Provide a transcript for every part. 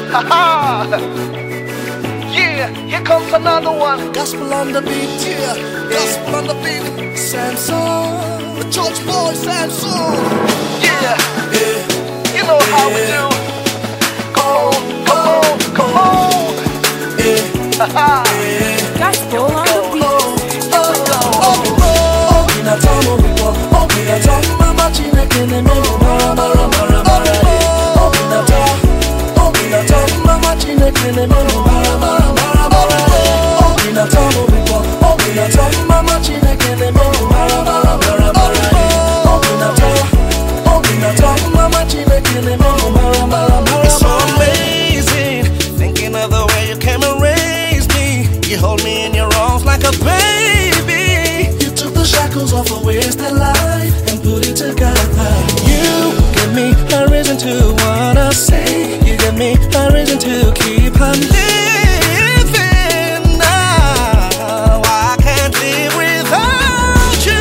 Haha. Yeah, here comes another one. Gospel on the beat, yeah. Gospel on the beat. Samson, the church boy Samson. Yeah, you know how we do. Come on, come on, come on. Haha. Gospel on the beat. It's so amazing, thinking of the way you came and raised me. You hold me in your arms like a baby. You took the shackles off a wasted life and put it together. You give me a reason to wanna say. You give me a reason to keep on living. Now I can't live without you.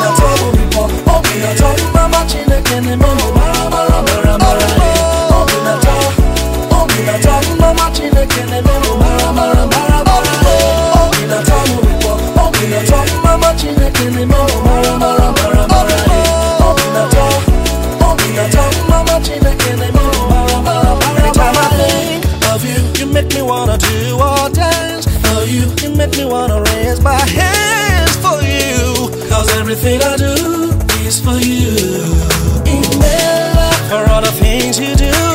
Anytime I think of you, you make me wanna do or dance for you. You make me wanna raise my hands for you. Cause everything I do is for you. Email for all the things you do.